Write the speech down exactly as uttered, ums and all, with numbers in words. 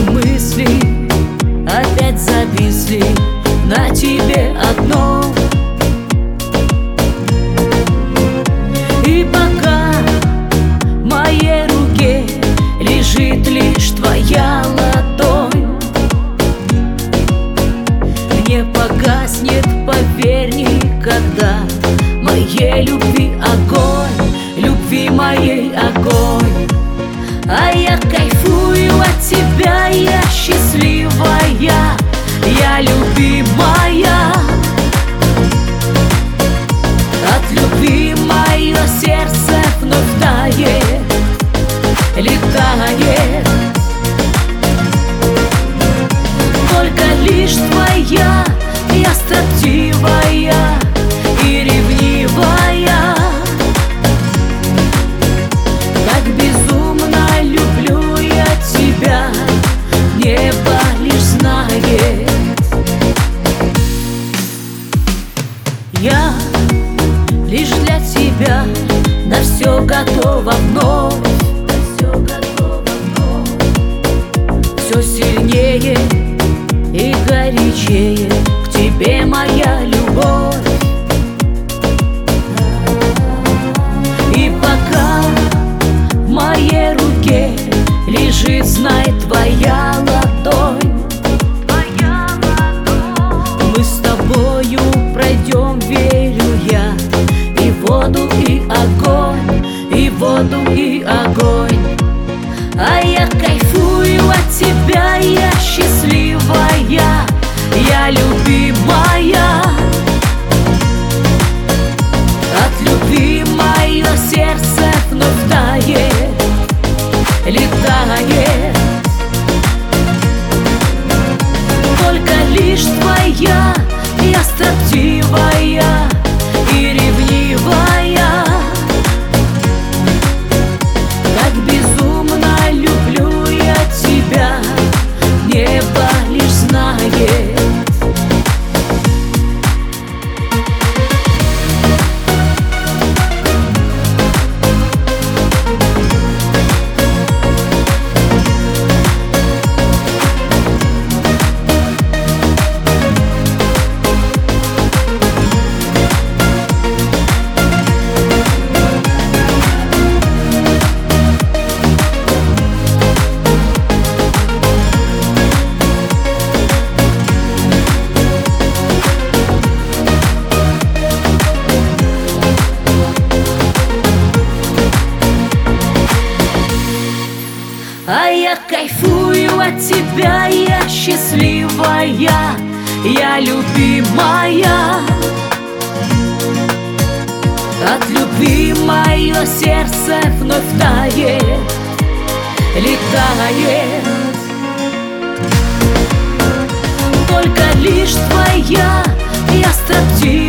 мысли опять зависли на тебе одном. И пока в моей руке лежит лишь твоя ладонь, не погаснет, поверь, никогда моей любви огонь, любви моей огонь. А я кайфую от тебя, я счастливая, я любимая. От любви мое сердце вновь тает, летает. Только лишь твоя, я строптивая и ревнивая. Как безумно люблю я тебя, небо лишь знает. Я лишь для тебя на все готова вновь, все сильнее и горячее к тебе моя любовь. И пока в моей руке лежит, знай, твоя ладонь, мы с тобою пройдем, верю я, и воду, и огонь, и воду, и огонь. А я кайфую от тебя, я счастливая, я любимая. От любви мое сердце вновь тает, летает. Только лишь твоя, я строптивая и ревнивая. Как безумно люблю я тебя, небо лишь знает. А я кайфую от тебя, я счастливая, я любимая. От любви мое сердце вновь тает, летает. Только лишь твоя, я строптивая